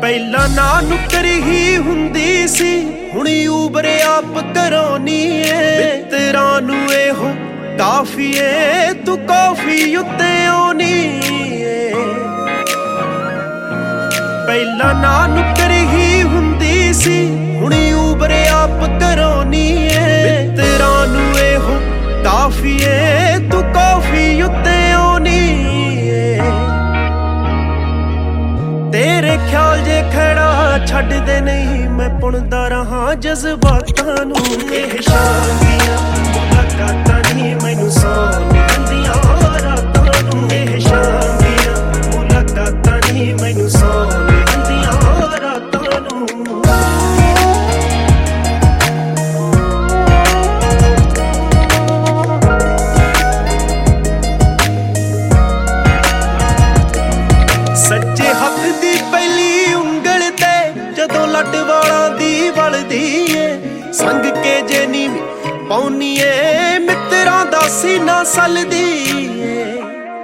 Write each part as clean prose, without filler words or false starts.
ਪਹਿਲਾਂ ਨਾ ਨੁੱਕਰ ਹੀ ਹੁੰਦੀ ਸੀ, ਹੁਣ ਊਬਰ ਆਪ ਕਰਾਉਣੀ ਏ। ਮਿੱਤਰਾਂ ਨੂੰ ਇਹੋ ਕਾਫੀ ਏ, ਤੂੰ ਕਾਫੀ ਉੱਤੇ ਆਉਣੀ ਏ। ਪਹਿਲਾਂ ਨਾ ਨੁੱਕਰ ਹੀ ਹੁੰਦੀ ਸੀ, ਹੁਣ ਊਬਰ ਆਪ ਕਰਾਉਣੀ ਏ। ਮਿੱਤਰਾਂ ਨੂੰ ਇਹੋ ਕਾਫੀ ਏ, ਤੂੰ ਕਾਫੀ ਉੱਤੇ ਆਉਣੀ ਏ। ਤੇਰੇ ਖਿਆਲ ਜੇ ਖੜਾ ਛੱਡਦੇ ਨਹੀਂ, ਮੈਂ ਪੁਣਦਾ ਰਹਾ ਜਜ਼ਬਾਤਾਂ ਨੂੰ। ਇਹ ਸ਼ਾਮ ਦੀਆਂ ਮੁਲਾਕਾਤਾਂ ਨਹੀਂ ਮੈਨੂੰ ਸੌਣ ਦਿੰਦੀਆਂ ਰਾਤਾਂ ਨੂੰ। ਇਹ ਸ਼ਾਮ ਦੀਆਂ ਮੁਲਾਕਾਤਾਂ ਨਹੀਂ ਮੈਨੂੰ ਸੌਣ ਦਿੰਦੀਆਂ ਰਾਤਾਂ ਨੂੰ। ਸੱਜੇ ਹੱਥ ਦੀ ਪਹਿਲੀ ਉਂਗਲ ਤੇ ਜਦੋਂ ਲੱਡ ਵਾਲਾਂ ਦੀ ਵਲਦੀ ਏ, ਸੰਗ ਕੇ ਜੇ ਨੀ ਪਾਉਣੀ ਏ, ਮਿੱਤਰਾਂ ਦਾ ਸੀਨਾ ਸਲਦੀ ਏ।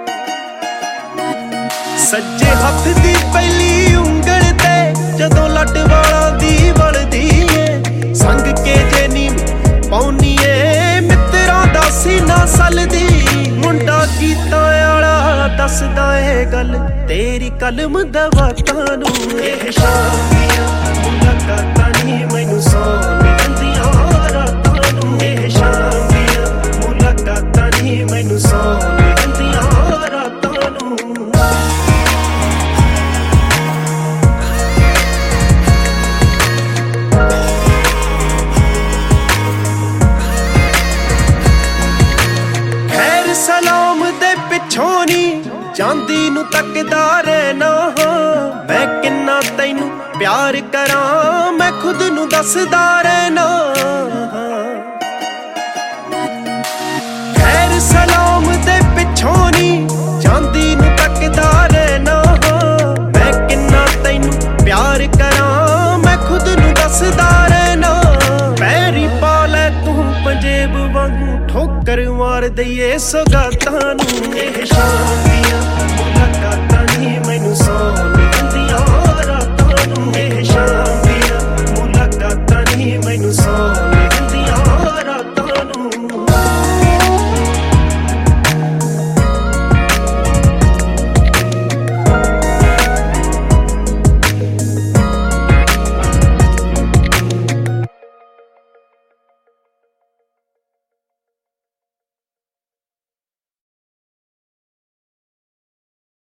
ਸੱਜੇ ਹੱਥ ਦੀ ਪਹਿਲੀ ਉਂਗਲ ਤੇ ਜਦੋਂ ਲੱਡ ਵਾਲਾਂ ਦੀ ਵਲਦੀ ਏ, ਸੰਗ ਕੇ ਜੇ ਨੀ ਪਾਉਣੀ ਏ, ਮਿੱਤਰਾਂ ਦਾ ਸੀਨਾ ਸਲਦੀ। ਮੁੰਡਾ ਗੀਤਾਂ ਵਾਲਾ ਦੱਸਦਾ ਏ ਗੱਲ ਤੇਰੀ ਕਲਮ ਦਵਾਤਾਂ ਨੂੰ। ਇਹ ਸ਼ਾਮ ਦੀਆਂ ਮੁਲਾਕਾਤਾਂ ਨਹੀਂ ਮੈਨੂੰ ਸੌਣ ਦਿੰਦੀਆਂ ਰਾਤਾਂ ਨੂੰ। ਇਹ ਸ਼ਾਮ ਦੀਆਂ ਮੁਲਾਕਾਤਾਂ ਨਹੀਂ ਮੈਨੂੰ ਸੌਣ ਦਿੰਦੀਆਂ ਰਾਤਾਂ ਨੂੰ। ਖੈਰ ਸਲਾਮ ਦੇ ਪਿੱਛੋਂ ਨੀ ਜਾਂਦੀ ਨੂੰ ਤੱਕਦਾ ਰਹਿਣਾ ਹਾਂ। ਮੈਂ ਕਿੰਨਾ ਤੈਨੂੰ ਪਿਆਰ ਕਰਾਂ, ਮੈਂ ਖੁਦ ਨੂੰ ਦੱਸਦਾ ਰਹਿਣਾ ਹਾਂ। ਖੈਰ ਸਲਾਮ ਦੇ ਪਿੱਛੋਂ ਨੀ ਜਾਂਦੀ ਨੂੰ ਤੱਕਦਾ ਰਹਿਣਾ ਹਾਂ। ਮੈਂ ਕਿੰਨਾ ਤੈਨੂੰ ਪਿਆਰ ਕਰਾਂ, ਮੈਂ ਖੁਦ ਨੂੰ ਦੱਸਦਾ ਰਹਿਣਾ। ਪੈਰੀ ਪਾ ਲੈ ਤੂੰ ਪੰਜੇਬ ਵਾਂਗੂ, ਠੋਕਰ ਮਾਰ ਦਈਏ ਸੌਗਾਤਾਂ ਨੂੰ। ਇਹ ਸ਼ਾਮ ਦੀਆਂ ਮੁਲਾਕਾਤਾਂ